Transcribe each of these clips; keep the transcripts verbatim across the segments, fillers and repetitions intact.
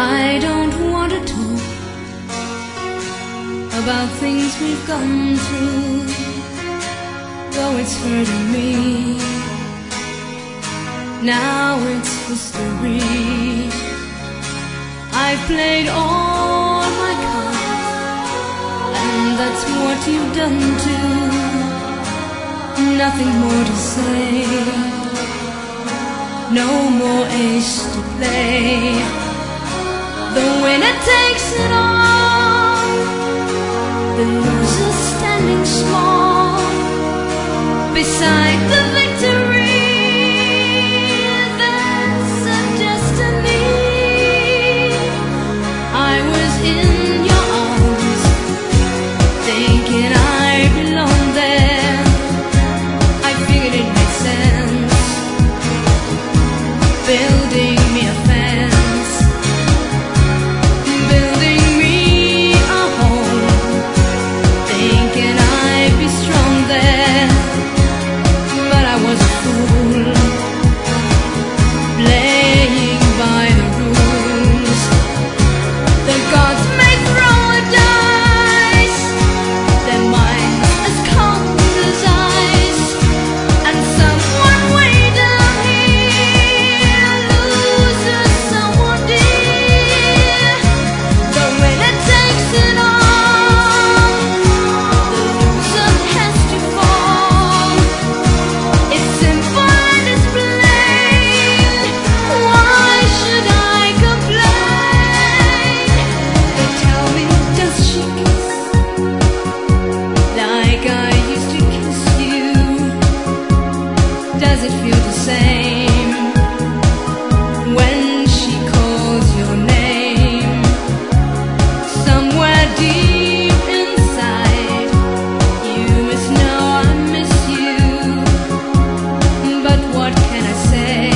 I don't want to talk about things we've gone through, though it's hurting me. Now it's history. I've played all my cards, and that's what you've done too. Nothing more to say, no more ace to play. The winner takes it all, the loser standing small beside the victory. That's a destiny. I was in your arms, thinking I belonged there. I figured it made sense, building me a fence, building me a home, thinking I'd be strong there. But I was a fool, playing by the rules. The gods may throw a dice, their minds as cold as ice, and someone way down here loses someone dear. The winner takes it all, the loser has to fall. It's simple and it's plain. Why should I complain? They tell me, does she kiss like I used to kiss you? Does it feel the same when she calls your name? Somewhere deep inside, you must know I miss you. But what can I say?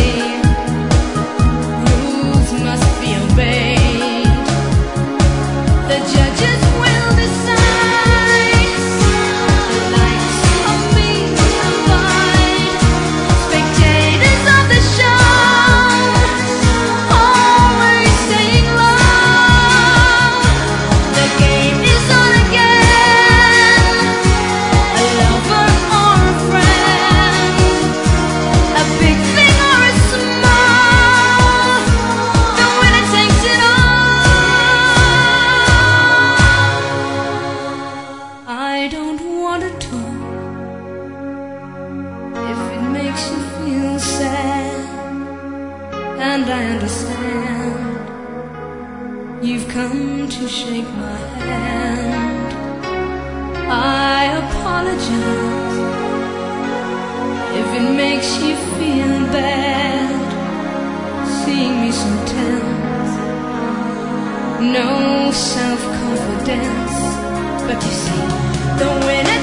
Rules must be obeyed. The judges will decide. The lights of me abide. Spectators of the show, always staying low. The game is on again. A lover or a friend, a big thing or a small, the winner takes it all. I don't want to talk if it makes you feel sad, and I understand. You've come to shake my hand. I apologize if it makes you feel bad, seeing me so tense, no self-confidence. But you see, the winner